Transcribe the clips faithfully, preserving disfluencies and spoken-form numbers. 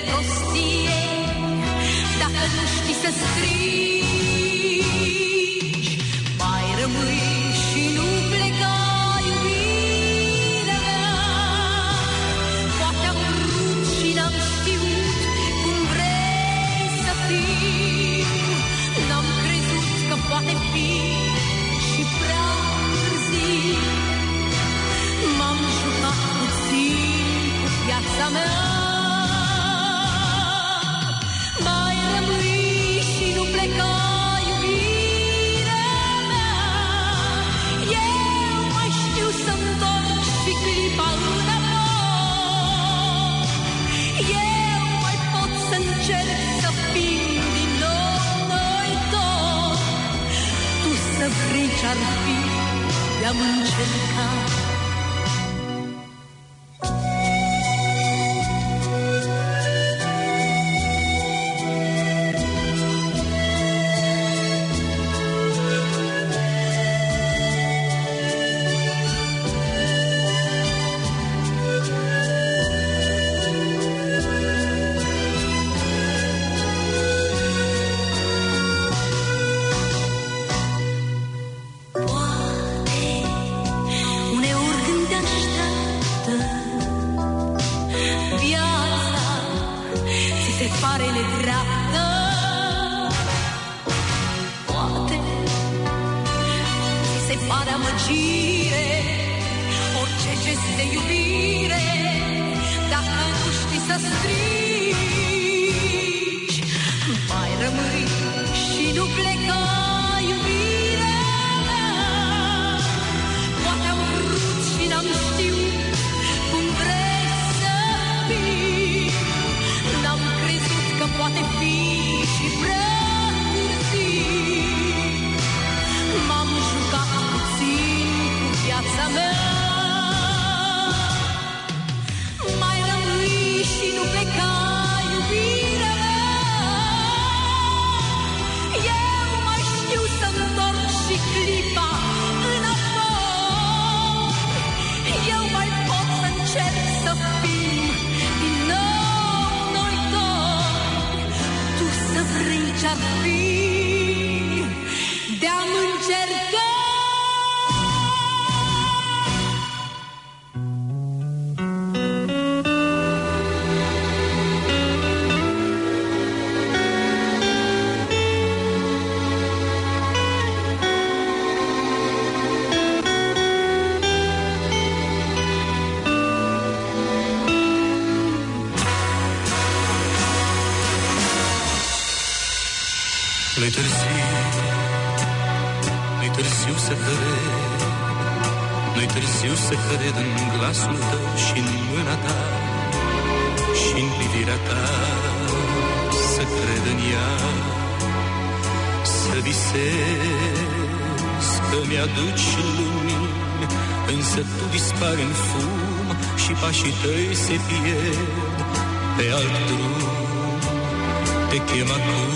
prostie, dacă nu știi să strigi, mai rămâi și nu pleca, iubirea mea. Poate am vrut și n-am știut cum vrei să fii, n-am crezut că poate fi și prea târziu. M-am jucat puțin cu viața mea. Mai rămâi și nu pleca, iubirea mea. Eu mai știu să-mi întorc și clipa înapoi. Eu mai pot să încerc să fim din nou noi doi. Tu să vrei ce-ar fi de-am încercat. Nu-i târziu, nu-i târziu să cred, nu-i târziu să cred în glasul tău și în mâna ta și în privirea ta, să cred în ea, să visez că mi-aduci lumini, însă tu dispari în fum și pașii tăi se pierd pe alt drum, te chem acum.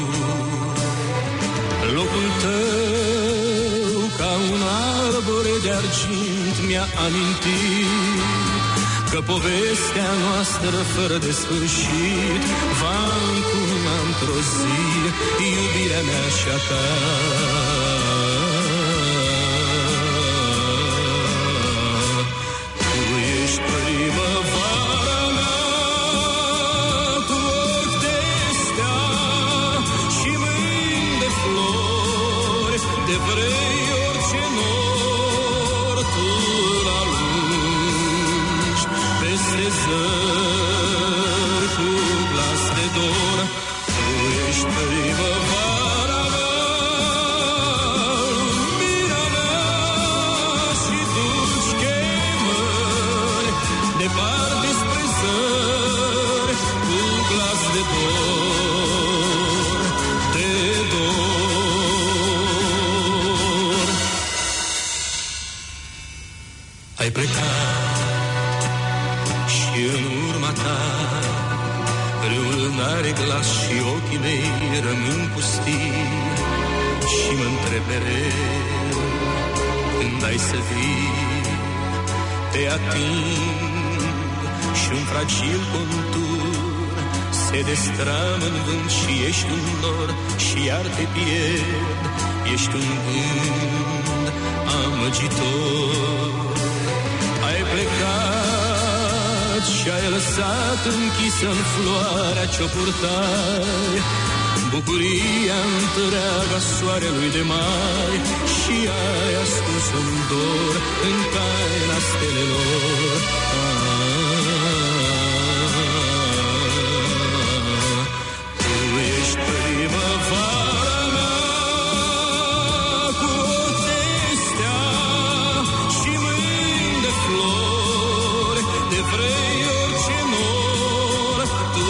Locul tău ca un arbore de argint mi-a amintit că povestea noastră fără de sfârșit va încuna într-o zi iubirea mea și a ta. Tu ești primăvara mea cu ochi de stea și mâini de flori, de vrei orice nor tu l-alungi peste zări cu glas de dor. Tu ești primăvara mea, lumina mea și dulci chemări, departe spre zări cu glas de dor, de dor. Ai plecat și în urma ta râul n-are glas și ochii mei rămân pustii și mă întreb mereu când ai să vii, te ating și un fragil contur se destramă în vânt și ești un nor și iar te pierd. Ești un vânt amăgitor. Ai plecat și ai lăsat închisă în floarea ce-o purtai bucuria întreaga soarelui de mai și ai ascuns un dor în taina stelelor. Tu ești primăvara mea cu orțestea și mâini de flori, de vrei orice nor, tu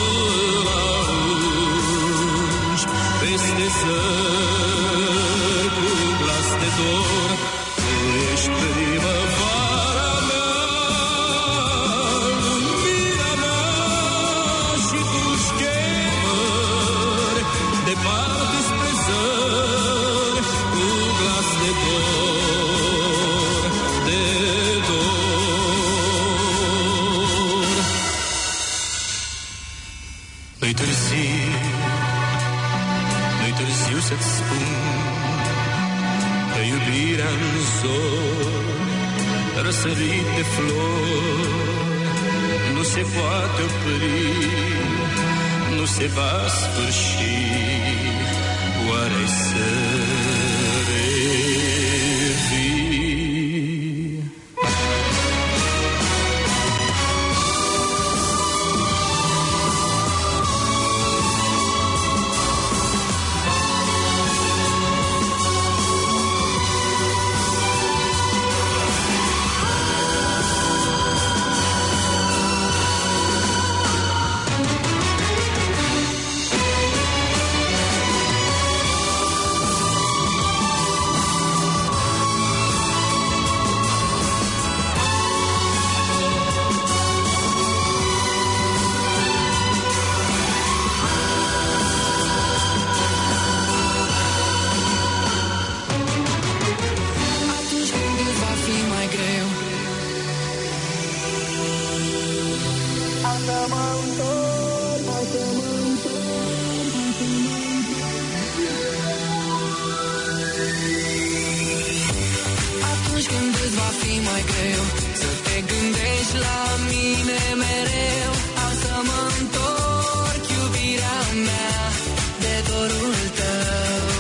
l-auzi peste zări cu glas de dor. Tu ești primăvara mea, lumina mea și tu chemări departe spre zări cu glas de dor, de dor. Nu-i târziu, nu-i târziu să-ți spun că iubirea-n zori, răsărit de flori, nu se poate opri, nu se va sfârși, oare să revii? Atunci când îți va fi mai greu să te gândești la mine mereu, am să mă întorc, iubirea mea, de dorul tău.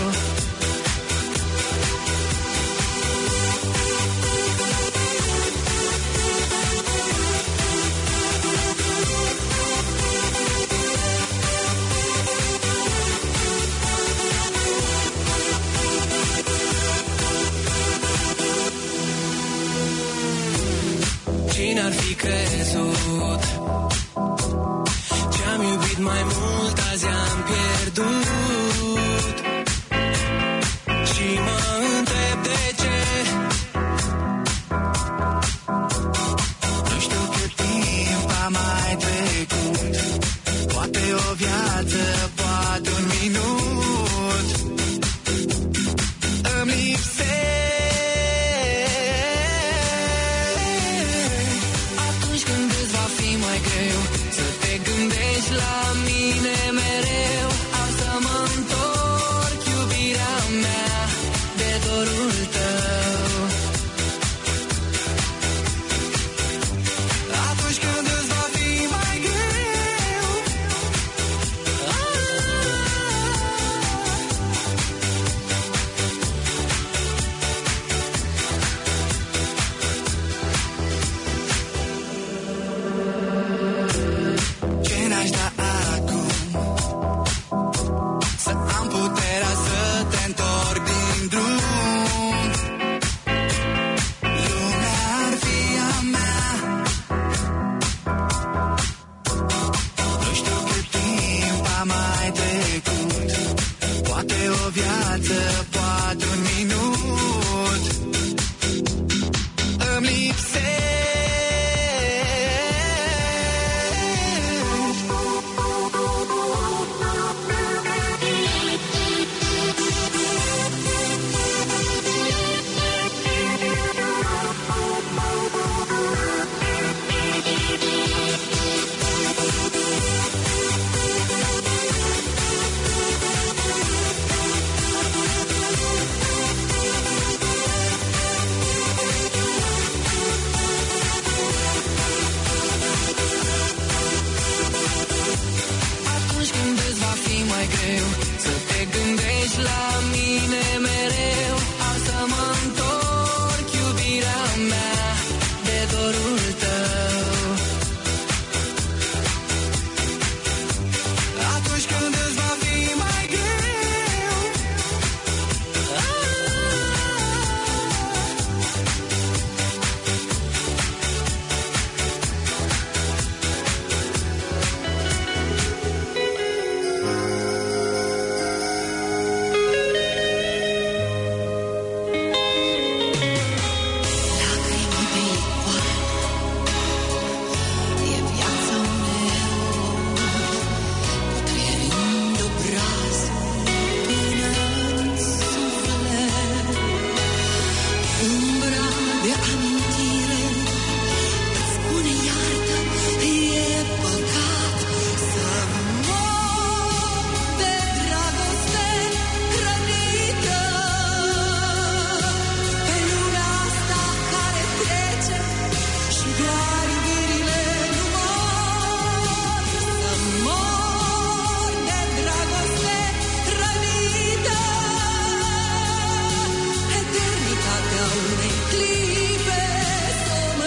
Cine ar fi crezut ce-am iubit mai mult, azi am pierdut. Și mă întreb de ce. Nu știu cât timp a mai trecut, poate o viață, poate un minut. Îmi lipsește. La mine mereu am să mă întorc, iubirea mea, de dorul tău. Atunci când îți va fi mai greu, ce n-aș da acum clipe să mă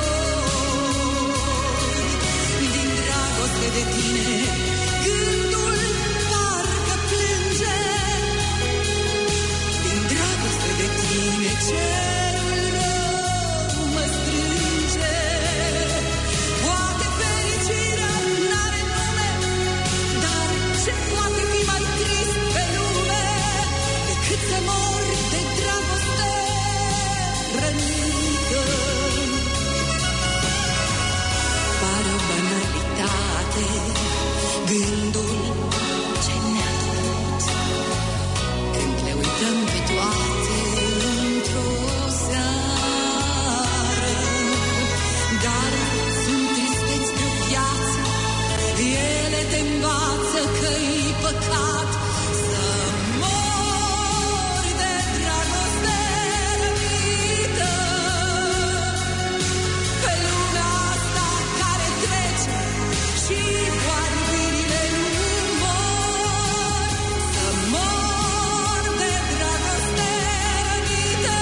sori. Din dragoste de tine gândul parcă plânge. Din dragoste de tine cerul rău mă strânge. Poate fericirea n-are nume, dar ce poate fi mai trist pe lume decât să mor de dragoste rănită. Pare o banalitate gândul ce ne-a dorit când le uităm pe toate într-o seară. Dar sunt tristeți de viață, ele te învață că-i păcat să mori de dragoste rănită. Pe lumea asta care trece și voarbirile nu mor, să mor de dragoste rănită.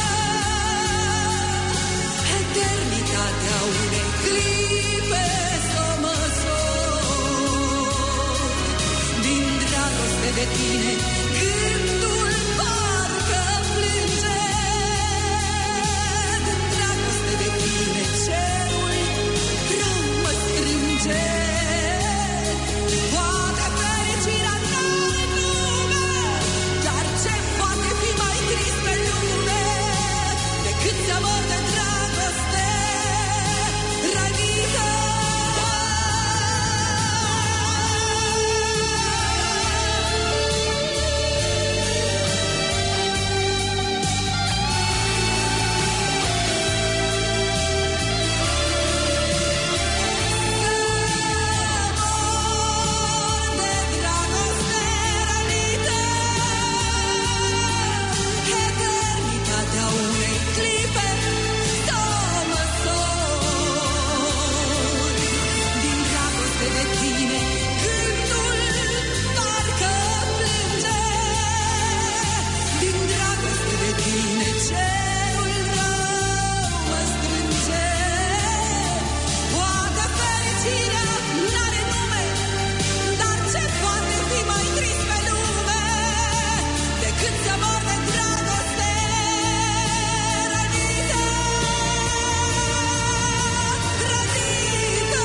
Eternitatea unei clipe să mă sori. Din dragoste de tine gândul parcă plânge. Din dragoste de tine cerul rău mă strânge. Poate fericirea n-are nume, dar ce poate fi mai trist pe lume decât să mor de dragoste rănită. Eternitatea unei clipe să mă sori. Din dragoste de tine gândul parcă plânge. Din dragoste de tine cerul rău mă strânge. Poate fericirea n-are nume, dar ce poate fi mai trist pe lume decât să mor de dragoste rănită. Rănită.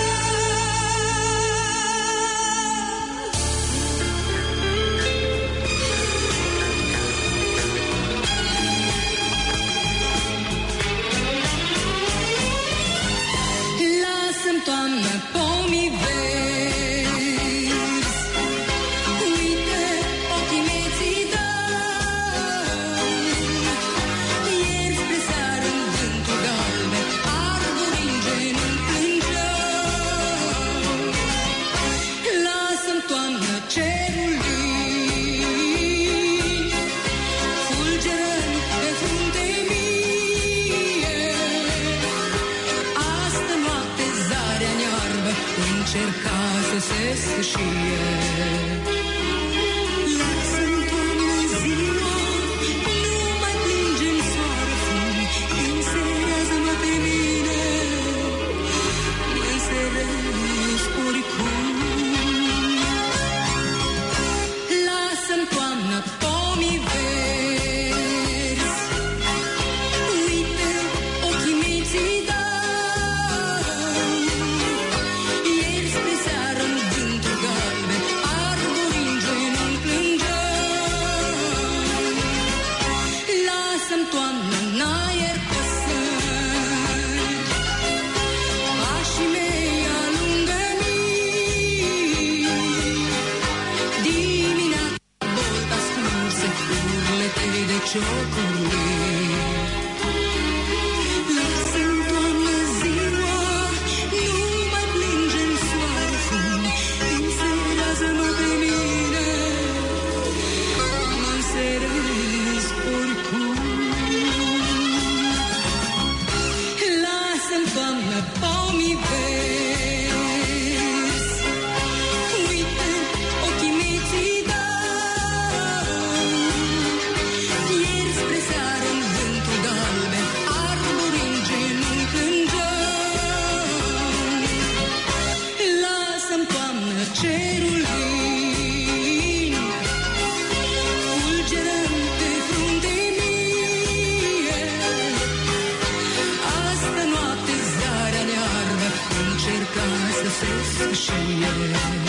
Lasă-mi, toamnă, pomii verzi. Uite, ochii mei ți-i dau. Ieri spre seară în vântul galben arborii în genul plângeau. Lasă-mi, toamnă, cerul lin, fulgerând pe frunte mie. Astă noapte zarea nearbă încerca să se sfâșie. Lasă-mi, toamnă, ziua, nu mai plânge în soare fum, înserează-mă pe mine, mă înserezi oricum. Lasă-mi, toamnă, pomii verzi. Uite, ochii mei ți-i dau. Ieri spre seară în vântul galben găsesc și eu.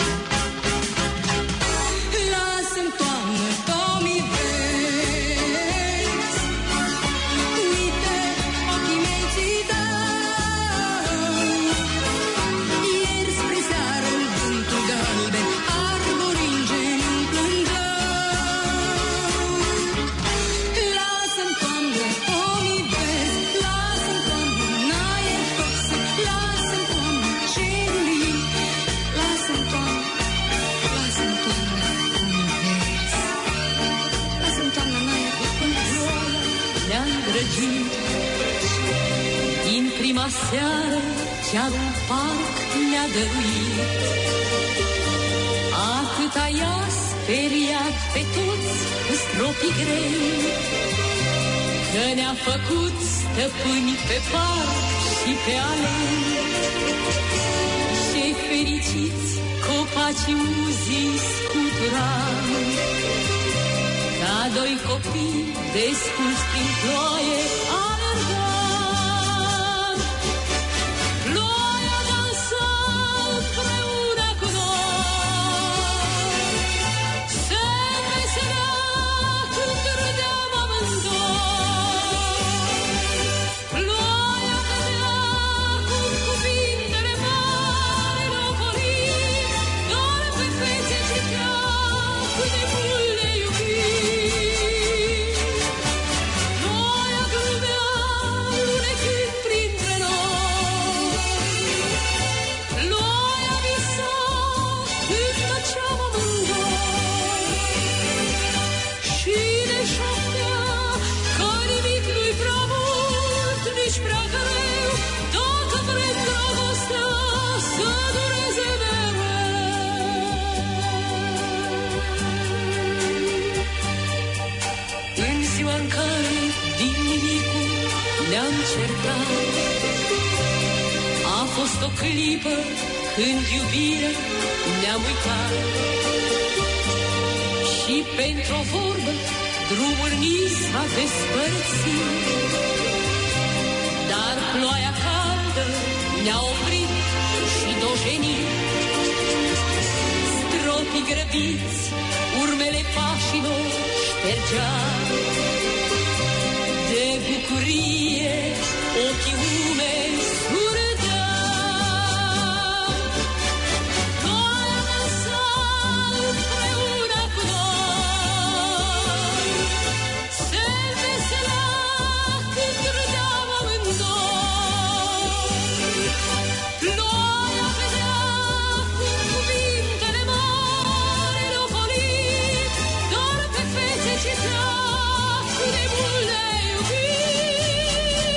Lasă-mi toamnă pomii verzi, uite ochii mei ți dau. Ieri spre seară în vântul galben arboringeni plângeau. Lasă-mi toamnă pomii verzi, lasă-mi toamnă în aer toxic, lasă-mi toamnă cerului, lasă-mi toamnă, lasă-mi toamnă pomii verzi, lasă-mi toamnă în aer toxic. Ne-a îndrăgit din prima seară, chiar un parc ne-a dăruit. Atâta i-a speriat pe toți cu stropii grei, că ne-a făcut stăpâni pe parc și pe alei. Ce fericiți copacii uzii scuturam, ca doi copii desculți prin ploaie alergam. Ploaia dansa împreună cu noi, se veselea când râdeam amândoi. Ploaia cădea cum cuvintele mari le-au ocolit, doar pe fețe citea cât de mult le iubim. Ploaia glumea lunecând printre noi, ploaia visa când tăceam amândoi. Și ne șoptea că nimic nu-i prea mult, nici prea greu, dacă vrem dragostea să dureze mereu. În ziua în care din nimicul ne-am certat, a fost o clipă când iubirea ne-am uitat. Și pentru o vorbă drumul ni s-a despărțit, dar ploaia caldă ne-a oprit și dojenit. Stropii grăbiți urmele pașilor ștergea, de bucurie ochii umeri surâdeau. Ploaia dansa împreună cu noi, se veselea când râdeam amândoi. Ploaia vedea cum cuvintele mari le-au ocolit, doar pe fețe citea cât de mult le iubim.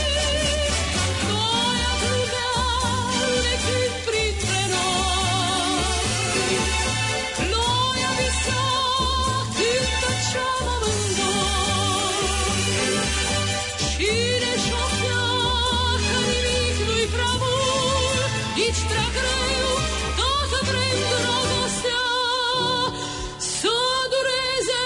Ploaia glumea lunecând printre noi, ploaia visa când tăceam amândoi. Și ne șoptea că nimic nu-i prea mult, nici prea greu, dacă vrem dragostea să dureze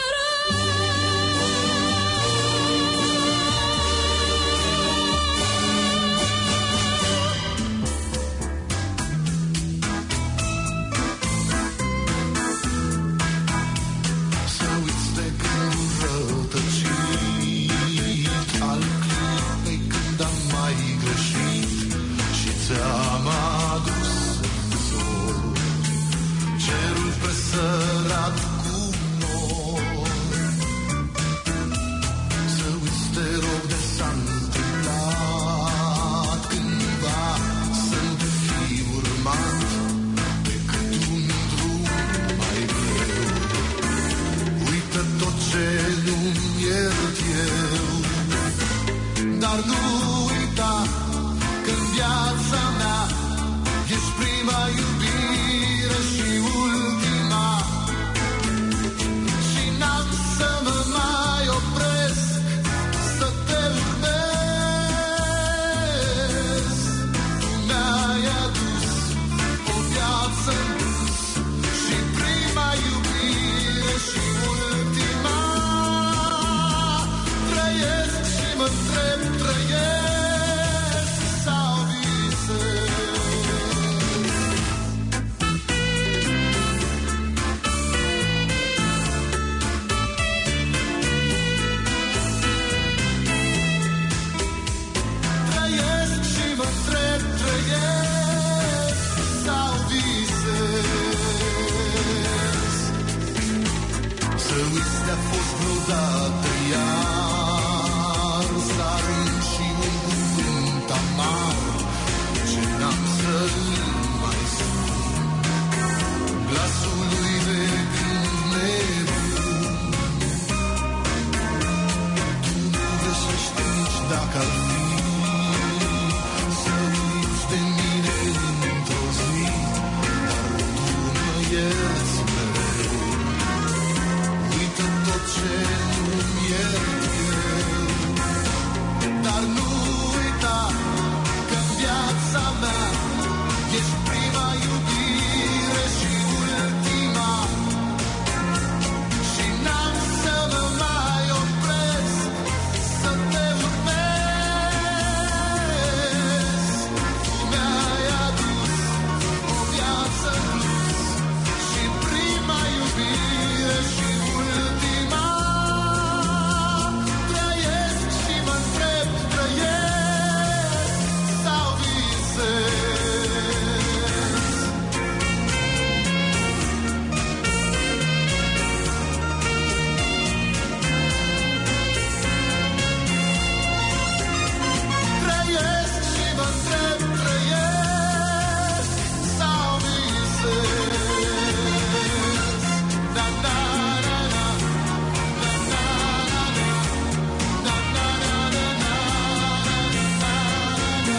Să uiți de gândul răutăcit al clipei când am mai greșit și ți-am adus zori, cerul presărat cu nori. Să uiți, te rog, de s-a întâmplat cândva, să nu te fi urmat decât un drum mai greu. Uită tot ce nu-mi iert eu, dar nu uita că în viața mea ești prima iubire și ultima. Și n-am să mă mai opresc să te urmez. Tu mi-ai adus o viață în plus și prima iubire și ultima. Trăiesc și mă întreb, trăiesc sau vis. poveste a fost vreodată iar sare și un cuvânt amar ce n-am să-l mai spun. Glasul lui de când nebun. Tu nu găsești nici dacă ar fi să uiți de mine într-o zi, dar tu mă ierți mereu. Uită tot ce nu-mi iert eu, dar nu uita că-n viața mea ești prima iubire și ultima, și n-am să mă mai opresc să te urmez. Mi-ai adus o viață în plus și prima iubire și ultima. Trăiesc și mă întreb, trăiesc sau visez? Trăiesc și mă întreb, trăiesc sau visez? Da, da, da, da. Da, da, da, da. Da, da, da, da, da. Da, da, da.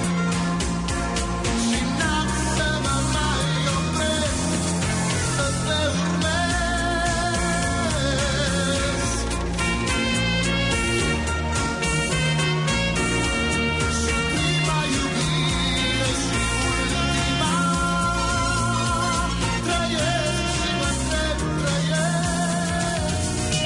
Și n-am să mă mai opresc să te urmez. Și prima iubire și ultima. Trăiesc și mă întreb, trăiesc.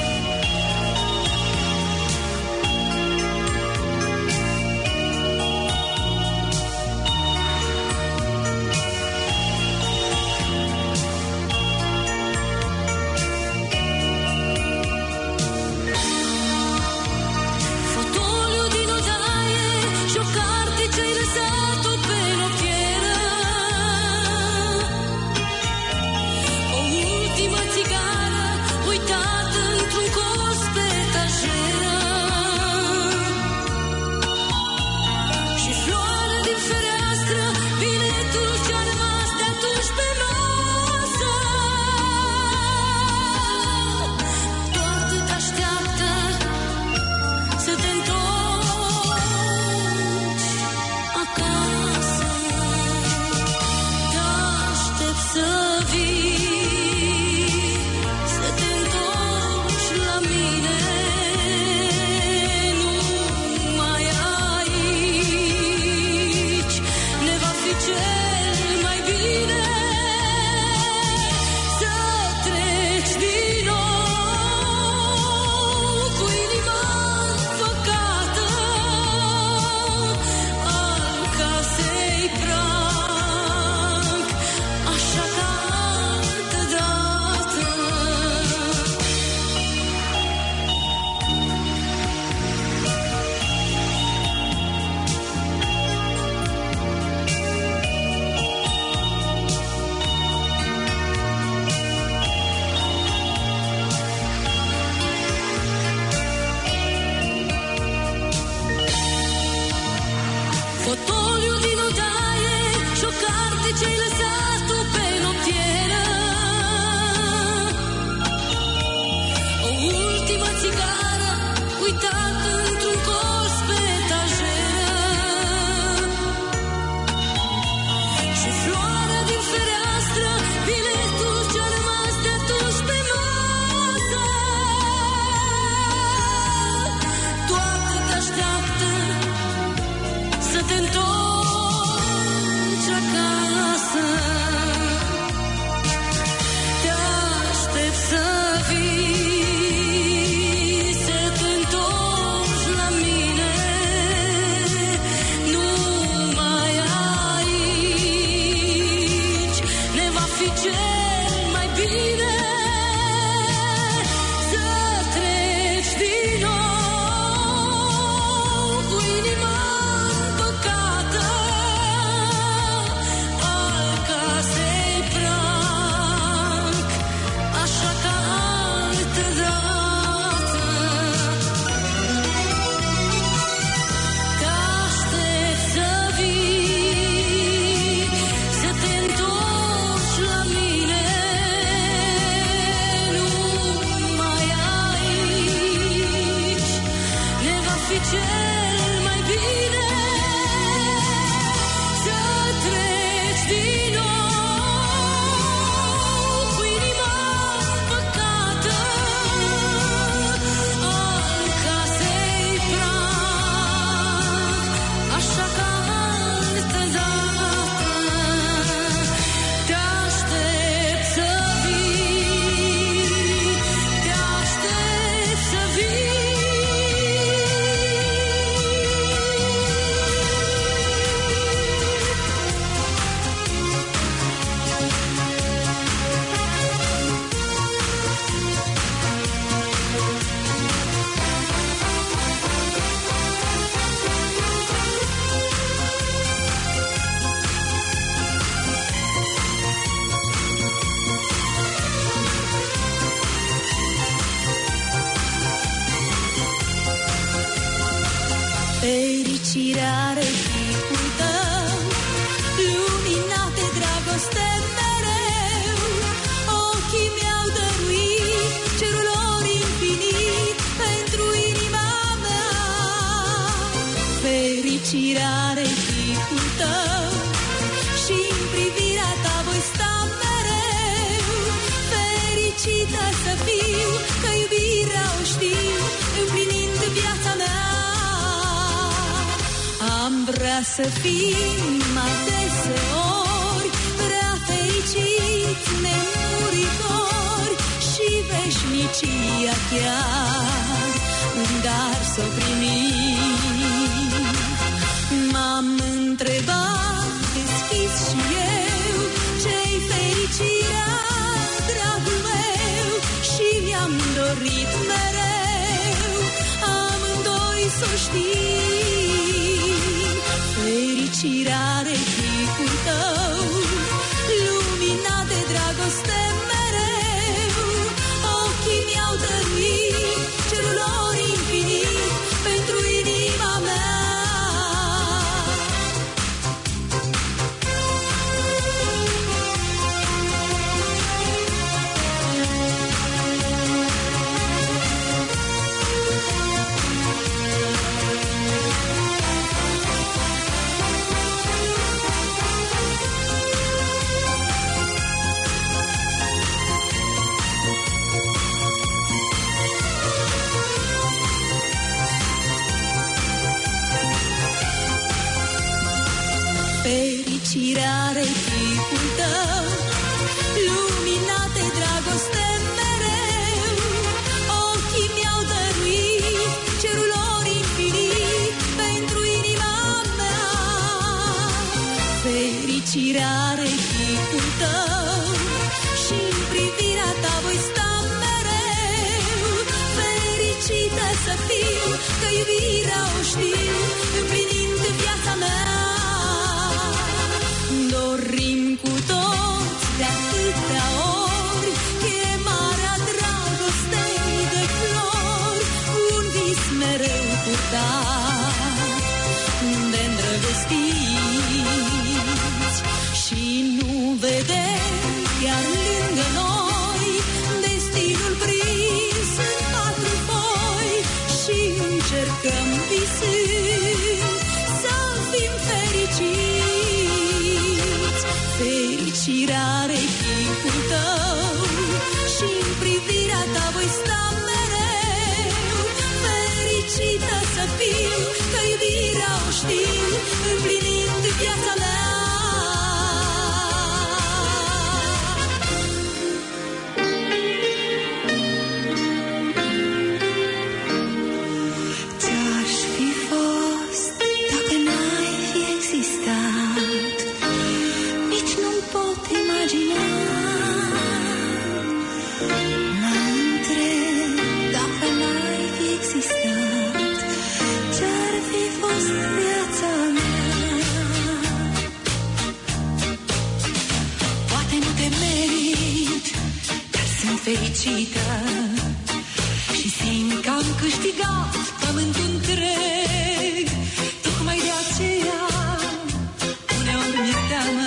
Fotoliu din odaie și o carte ce-ai lăsat-o pe noptieră. O ultimă țigară uitată într-un colț pe etajeră. Și floare din fereastră, biletul ce-a rămas de atunci pe masă. Toate te așteaptă să te întorci acasă. Te aștept să vii, să te întorci la mine. Numai aici ne va fi cel mai bine. Să treci din nou cu inima înfăcată al casei prag, așa ca altădată. Fotoliu din odaie și o carte ce-ai lăsat-o pe noptieră. O ultimă țigară uitată într-un colț pe etajeră. Și floarea din fereastră, biletul ce-a rămas de atunci pe masă. Toate te așteaptă să te întorci acasă. Te aștept să vii, să te întorci așa ca altădată. Te aștept să vii, te aștept să vii. Fericirea are chipul tău, luminat de dragoste mereu. Ochii mi-au dăruit cerul lor infinit pentru inima mea. Fericirea are chipul tău și în privirea ta voi sta mereu. Fericită să fiu, că iubirea o știu, împlinind viața mea. Am vrea să fim adeseori prea fericiți, nemuritori și veșnicia chiar un dar să primim. M-am întrebat deschis și eu ce-i fericirea, dragul meu, și mi-am dorit mereu amândoi să știm. Fericirea are chipul tău, luminat de dragoste mereu. Ochii mi-au dăruit cerul lor infinit pentru inima mea. Fericirea are chipul tău, luminat de dragoste mereu. Ochii mi-au dăruit cerul lor infinit pentru inima mea. Fericirea are chipul tău și în privirea ta voi sta mereu. Fericită să fiu, că iubirea o știu, împlinind viața mea. Dorim cu toți de atâtea ori chemarea dragostei de flori, un vis mereu purtat de îndrăgostiți. Și nu vedem chiar lângă noi destinul prins în patru foi și încercăm visând să fim fericiți. Fericirea are chipul tău și în privirea ta voi sta mereu. Fericită să fiu, că iubirea o știu, împlinind viața mea. Ți-aș fi fost dacă n-ai fi existat, nici nu-mi pot imagina. Mă întreb dacă n-ai fi existat, ce-ar fi fost viața mea. Poate nu te merit, dar sunt fericită și simt că am câștigat pământul întreg. Tocmai de aceea uneori mi-e teamă.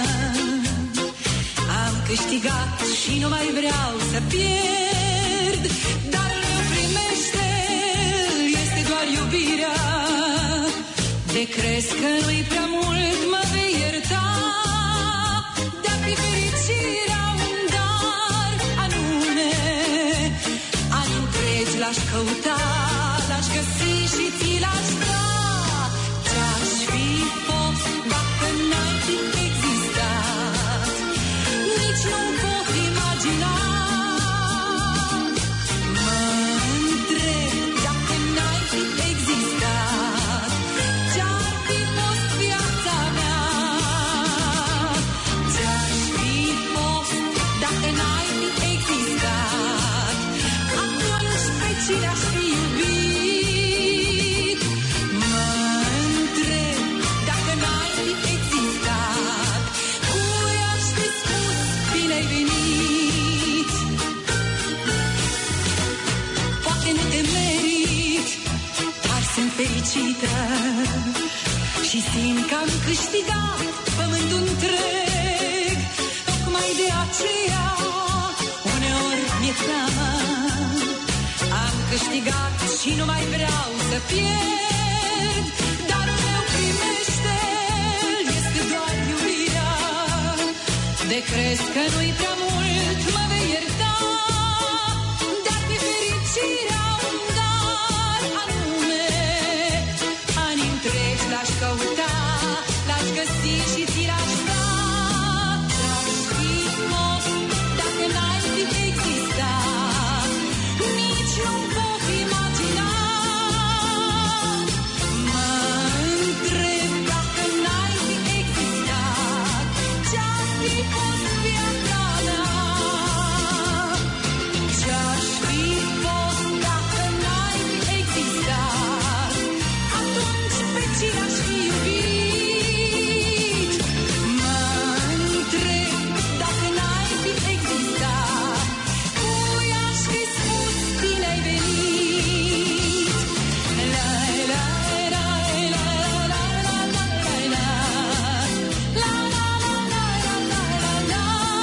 Am câștigat și nu mai vreau să pierd. Darul meu primește, este doar iubirea. De crezi că nu-i prea mult, mă vei ierta. Dacă fi fericirea un dar anume, anu crezi l-aș căuta, l-aș găsi și ți l-aș da. Ce-aș fi și simt că am câștigat pământul întreg. Tocmai de aceea uneori mi-e teamă. Am câștigat și nu mai vreau să pierd. Darul meu primește, este doar iubirea. De crezi că nu-i prea mult, mă vei ierta. Dar de fericirea un dar anume. Ani întregi l-aș căuta, l-aș găsi și ți l-aș da. Dar fi fost dacă n-ai fi existat, nici nu pot imagina. Mă întreb dacă n-ai fi existat, ce-ar fi fost viața mea? Ce-aș fi fost dacă n-ai fi existat, atunci pe cine aș fi iubit? Mă întreb dacă n-ai fi existat, cui aș fi spus bine ai venit? La la la la la la la la la la la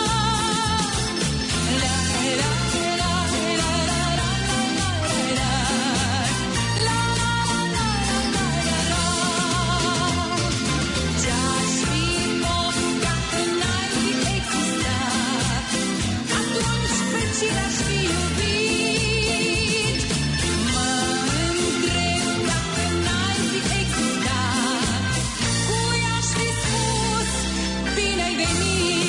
ce-aș fi fost dacă n-ai fi existat, atunci pe cine aș fi iubit? Mă întreb dacă n-ai fi existat, cui aș fi spus bine ai venit?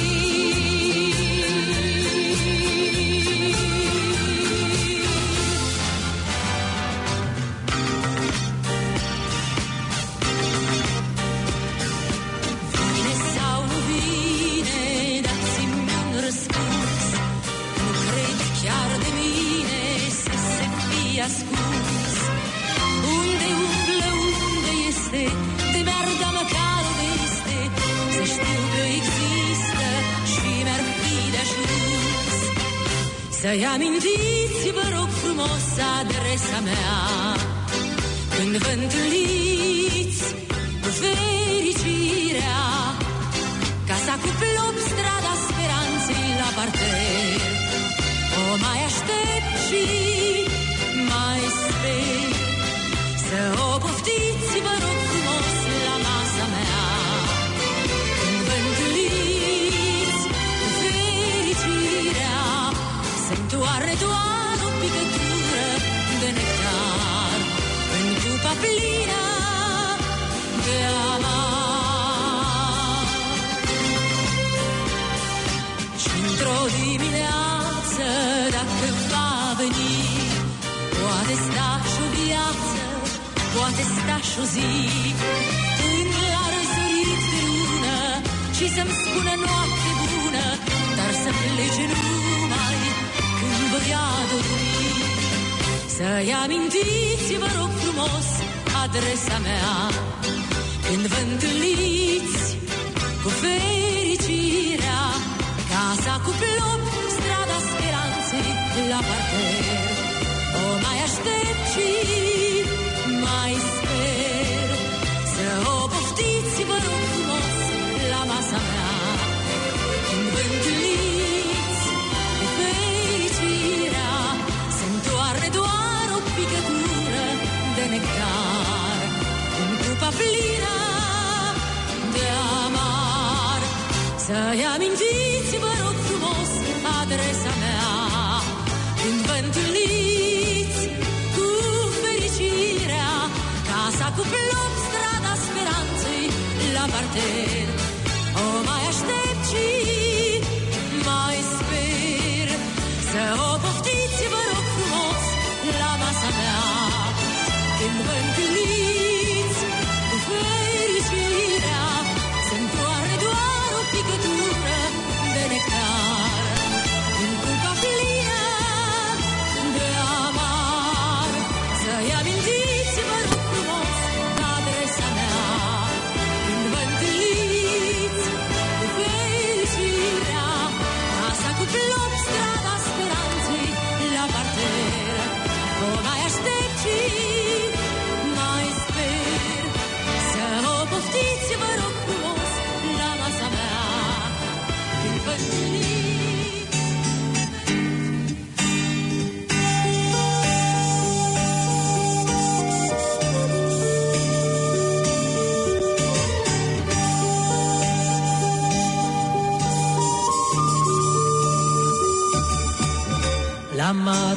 Vine sau nu vine, dați-mi un răspuns. Nu cred chiar de mine să se fie ascuns. Unde umblă, unde este, de mi-ar da măcar o veste, să știu că există și mi-ar fi de ajuns. Să-i amintiți, vă rog frumos, adresa mea, când vă întâlniți cu fericirea. Casa cu plop, strada speranței la parter. O mai aștept și mai sper să o poftiți, vă rog frumos, la masa mea. Când vă întâlniți cu fericirea, se întoarne doar o picătură de nectar în cupa plină de amar. Și într-o dimineață, dacă va veni, poate sta și o viață, poate sta și o zi, când la răsărit de lună și să-mi spună noapte bună, dar să plece numai când voia dormi. Să-i amintiți, vă rog frumos, adresa mea, când vă întâlniți cu fericirea. Casa cu plop, strada speranței la parter. O mai aștept și mai sper să o poftiți, vă rog frumos, la masa mea. Când vă întâlniți cu fericirea, se întoarne doar o picătură de nectar în cupa plină de amar. Să-i amintiți, vă rog frumos, adresa mea, când vă întâlniți cu fericirea. Casa cu plop, strada speranței la parter. O mai aștept și mai sper să o poftiți, vă rog frumos, la masa mea. Când vă întâlniți cu fericirea, se întoarne doar o picătură de nectar în cupa plină de amar. Să-i amintiți, vă rog frumos, adresa mea, când vă întâlniți cu fericirea.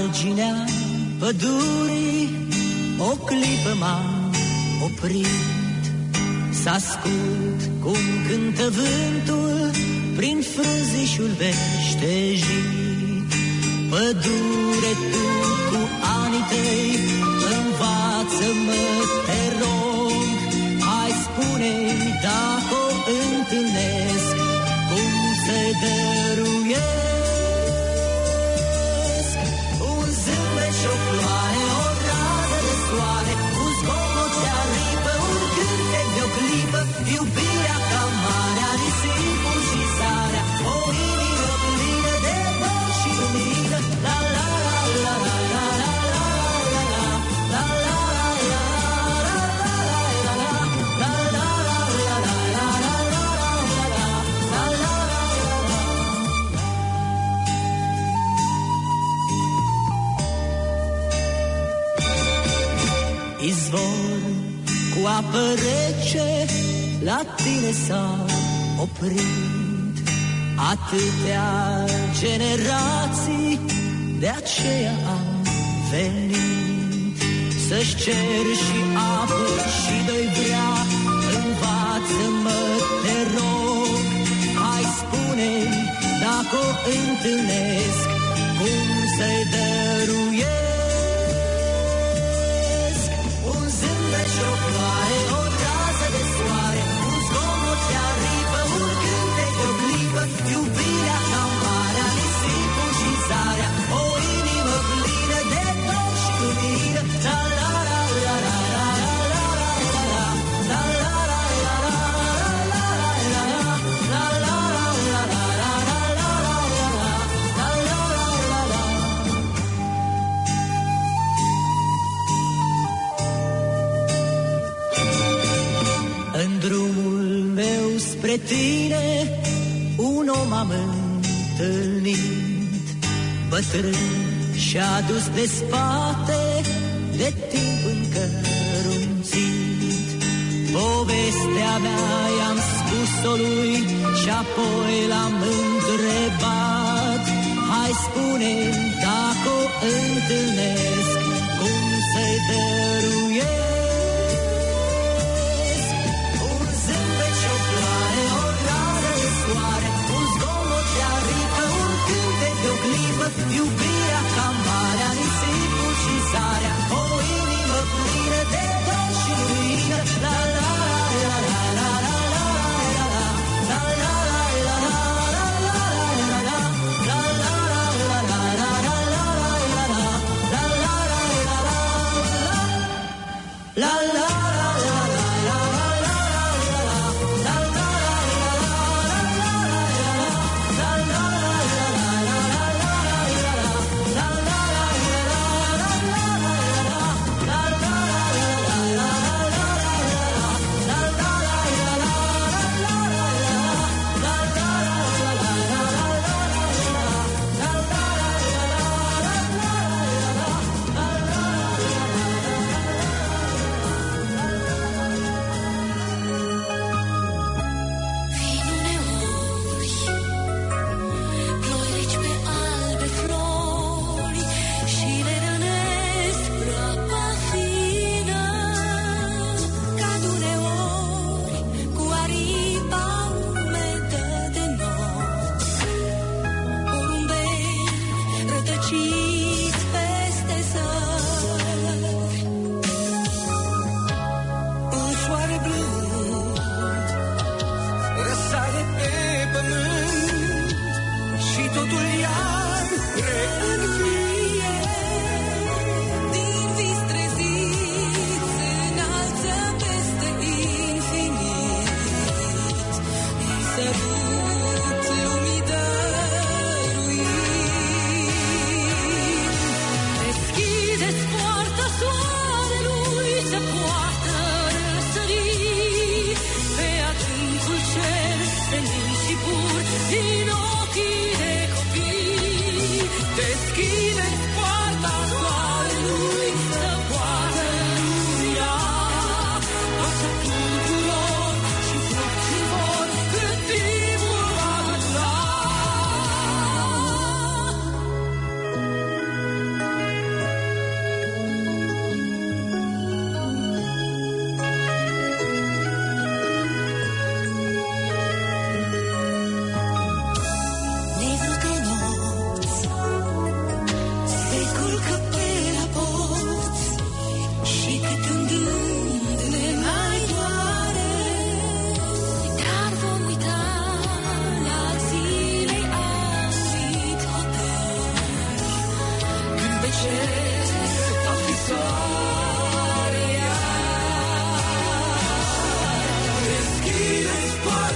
marginea pădurii o clipă m-am oprit, să ascult cum cântă vântul prin frunzișul veștejit. Pădure, tu cu anii tăi, învață-mă, te rog, hai spune-mi dacă o întâlnesc, cum să-i dăruiesc. Un zâmbet și o floare, o rază de soare, un zgomot de aripă, un cântec de o clipă, iubirea ca marea, nisipul și zarea, o inimă plină de dor și lumină. La la la la la la la la la la la la izvor cu apă rece la tine s-a oprit. Atâtea generații, de aceea am venit să-și cer și apă și doi vrea. Învață-mă, te rog, hai spune-mi dacă o întâlnesc, cum să-i dăruiesc. Un zâmbet și o floare, o rază de soare, un zgomot de aripă, un cântec de o clipă, iubirea ca marea, nisipul și zarea, o inimă plină de dor și lumină. La la la la la la la la la la la în drumul meu spre tine un om am întâlnit, bătrân și-a dus de spate de timp încărunțit. Povestea mea i-am spus-o lui și apoi l-am întrebat, hai spune-mi dacă o întâlnesc, cum să-i dăruiesc. Un zâmbet și o floare, o rază de soare, un zgomot de aripă, un cântec de o clipă, iubirea ca marea, nisipul și zarea, o inimă plină de dor și lumină. La la la la la la la la la la la la la Deschide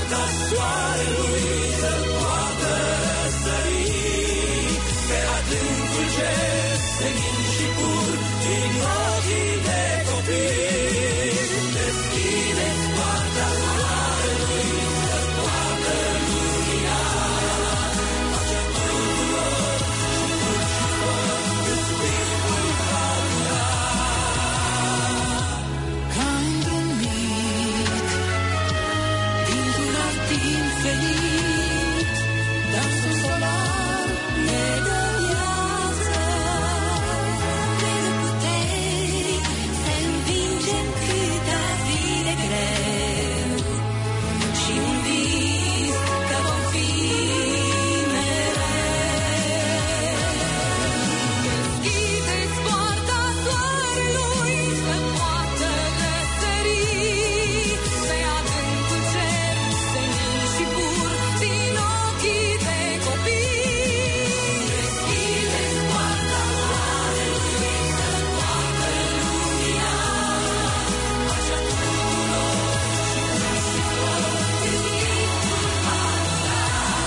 poarta soarelui să poată răsări pe adâncul cer senin și pur din ochii de copii. Deschideți poarta soarelui să poată lumina, pacea tuturor și pur și tot iubitul va dura. Ca într-un mic, dintr-un alt timp venit, dansul solar ne dă viață. Ne dă puteri să învingem cât ar fi de greu și un vis că vom fi mereu. Deschideți poarta soarelui să poată răsări pe adâncul cer senin și pur din ochii de copii. Deschideți poarta soarelui să poată lumina, pacea tuturor și pur și tot iubitul va dura.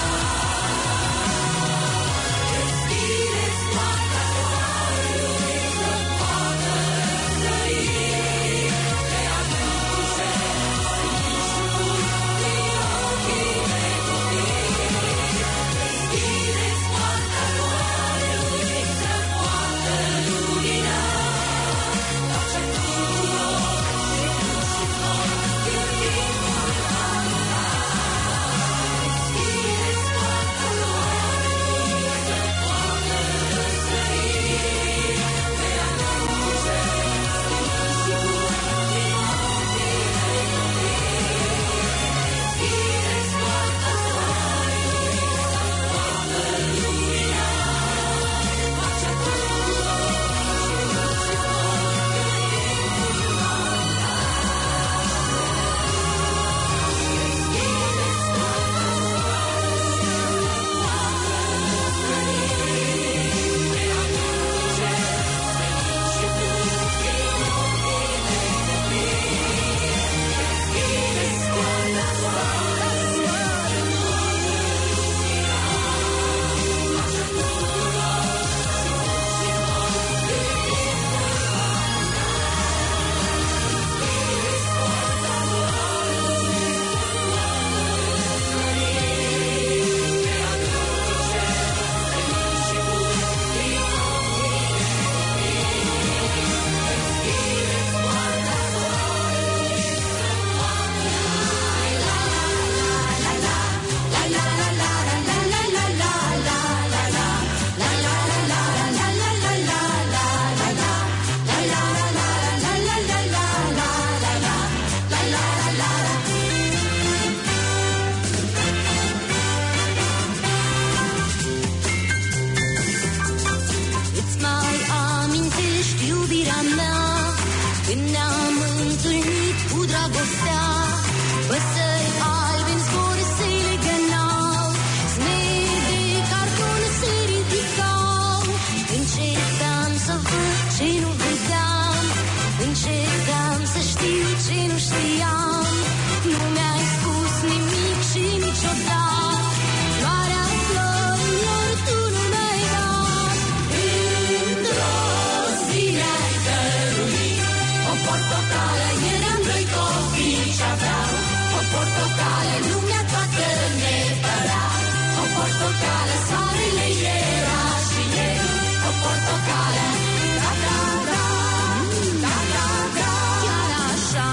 Deschideți poarta soarelui să poată răsări pe adâncul cer senin și pur din ochii de copii. Deschideți poarta soarelui să poată lumina, pacea tuturor și pur și tot iubitul va dura. Deschideți poarta soarelui să poată răsări pe adâncul cer senin și pur din ochii de copii. Deschideți poarta soarelui să poată lumina, pacea tuturor și pur și tot iubitul va dura. Deschideți poarta soarelui să poată răsări pe adâncul cer senin și pur din ochii de copii. Deschideți poarta soarelui să poată lumina, pacea tuturor și pur și tot iubitul va dura. Deschideți poarta soarelui să poată răsări pe adâncul cer senin și pur din ochii de copii. Deschideți poarta soarelui să poată Îți mai amintești, iubirea mea, când ne-am întâlnit cu dragostea? Păsări albe în zbor se legănau, smeri de carton se ridicau. Începeam să văd ce nu vedeam, începeam să știu ce nu știam. Nu mi-ai spus nimic și niciodată floarea florilor tu nu mi-ai dat. Într-o zi mi-ai dăruit o portocală, eram doi copii și aveau o portocală, lumea toată ne părea o portocală, soarele era și eu o portocală. Da, da, da, da, da, da, chiar așa.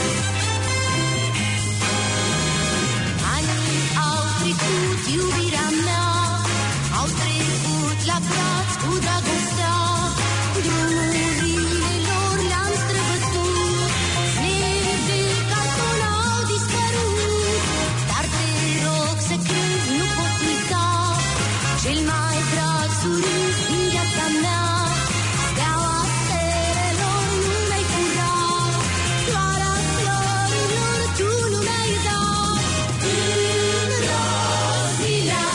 Anii au trecut, iubirea mea, au trecut la braț cu dragostea. Drumurile lor le-am străbătut, smeri de carton au dispărut. Dar te rog să crezi, nu pot uita cel mai drag surâs din viața mea. Steaua stelelor nu mi-ai furat, floarea florilor tu nu mi-ai dat. Într-o zi le-am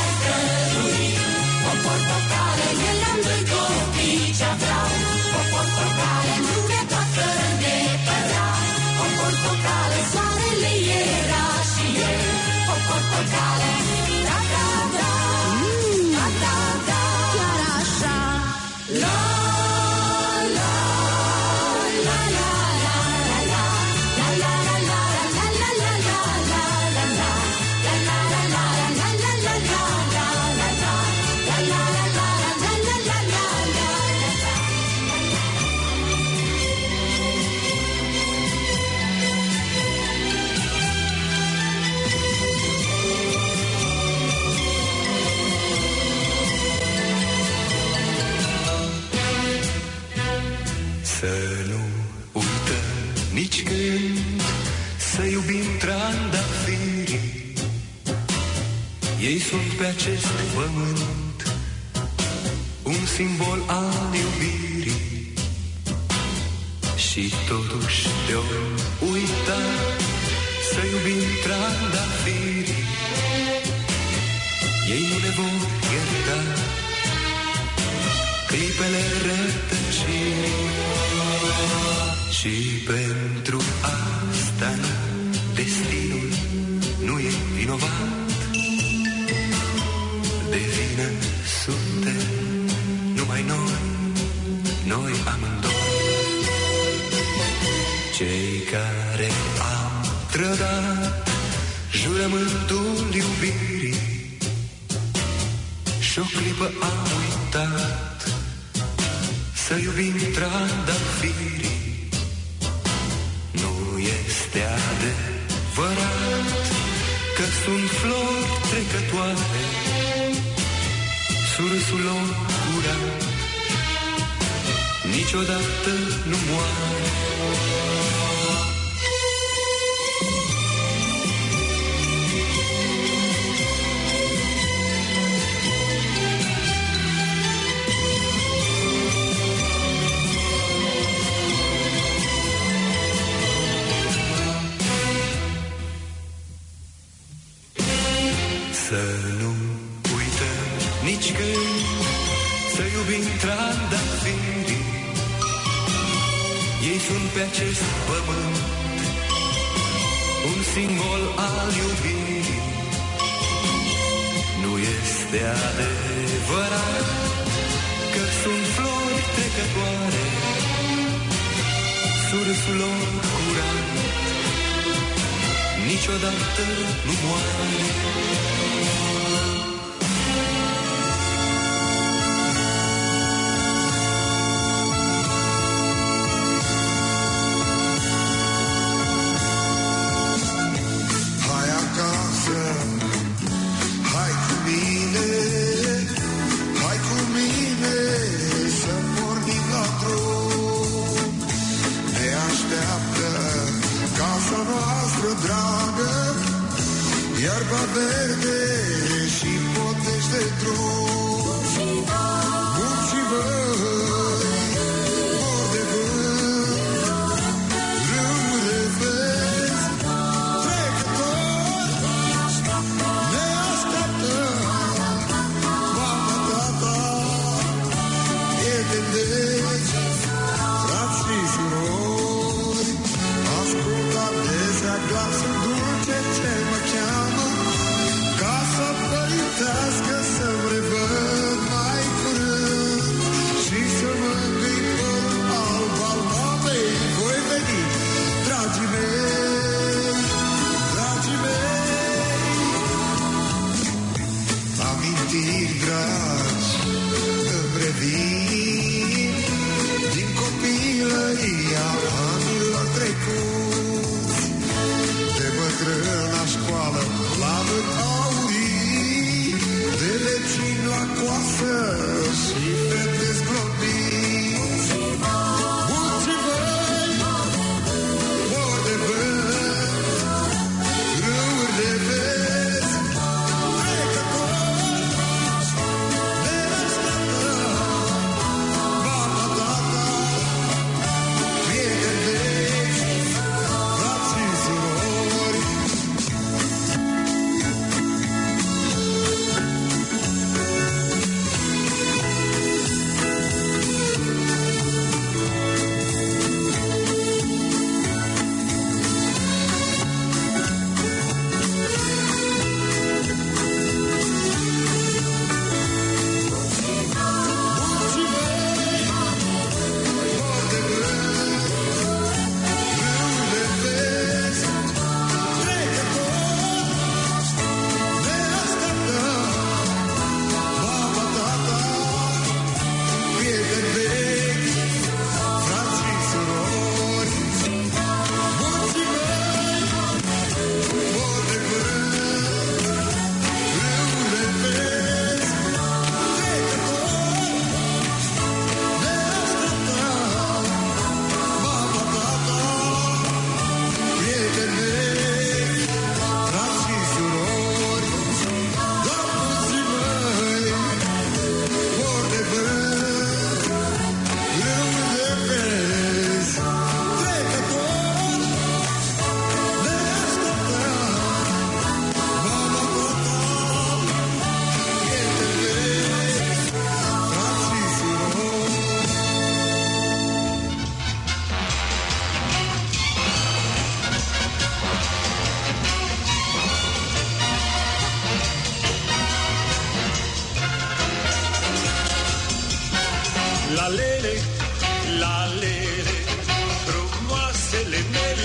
iubim trandafirii, ei sunt pe acest pământ un simbol al iubirii. Și totuși te-o uita să iubim trandafirii, ei nu ne vor ierta clipele rătăcirii. Și pentru asta destinul nu e vinovat, de vină suntem numai noi, noi amândoi. Cei care au trădat jurământul iubirii și-o clipă am uitat să iubim trandafirii. Nu este adevărat că sunt flori trecătoare, surâsul lor curat niciodată nu moare. Să nu uităm nici când să iubim trandafirii, ei sunt pe acest pământ un simbol al iubirii. Nu este adevărat că sunt flori trecătoare, surâsul lor curat niciodată nu moare. Hai acasă, hai cu mine, hai cu mine să pornim la drum. Ne așteaptă casa noastră dragă, iarba verde și potești de drum. Bun și văi, mor de vânt, râuri de vezi, trecători, ne așteaptă mama, tata, prieteni dragi, frați și surori. Ascult adesea glasul dulce ce mă cheamă, casa părintească să-mi revăd mai curând și să mă îngâi părul alb al mamei. Voi veni, dragii mei, dragii mei. Amintiri dragi îmi revin din copilăria anilor trecuți, de bătrâna școală la vânt aurii, de vecini la coasă și fete zglobiți. Mulți văi, mor de vânt, râuri de vezi, trecători, ne așteaptă mama, tata, prieteni vechi, frați și surori.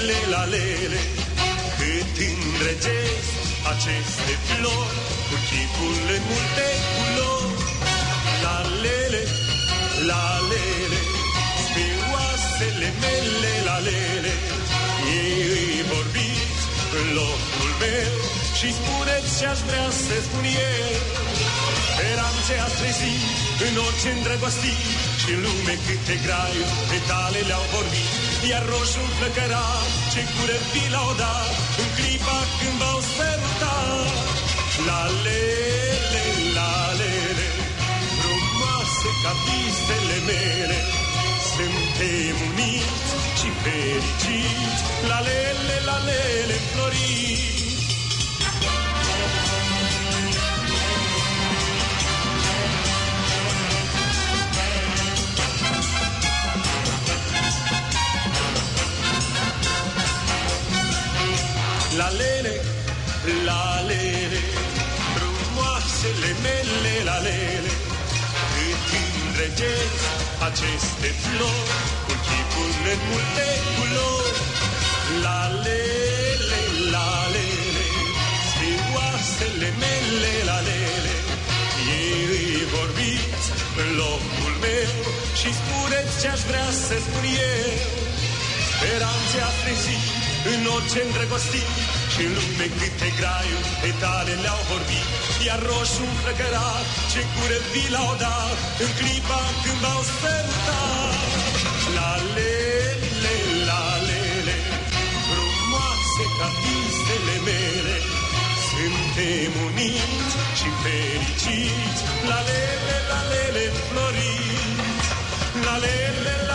mele, la lele, cât îndrăgesc aceste flori, cu chipul în multe culori. La lele, la lele, spre oasele mele, la lele, ei îi vorbiți în locul meu și spuneți ce-aș vrea să spun eu. Speranțe a trezit în orice îndrăgostit și în lume câte graiuri petale le-au vorbit. Iar roșul flăcăra ce cură vi l-au dat în clipa când v-au sărutat. La lele, la lele, frumoase ca visele mele, suntem uniți și fericiți. La lele, la lele, floriți. La lele, la lele, frumoasele mele, la lele, cât îndrăgesc aceste flori, cu chipul în multe culori. La lele, la lele, scrioasele mele, la lele, ei îi vorbiți în locul meu și spuneți ce-aș vrea să spun eu. Speranțe a trezit în orice îndrăgostit și în lume câte graiuri petale le-au vorbit. Iar roșul flăcărat ce cură vi l-au dat în clipa când v-au sărutat. La lele, la lele, frumoase ca visele mele, suntem uniți și fericiți. La lele, la lele, floriți. La lele,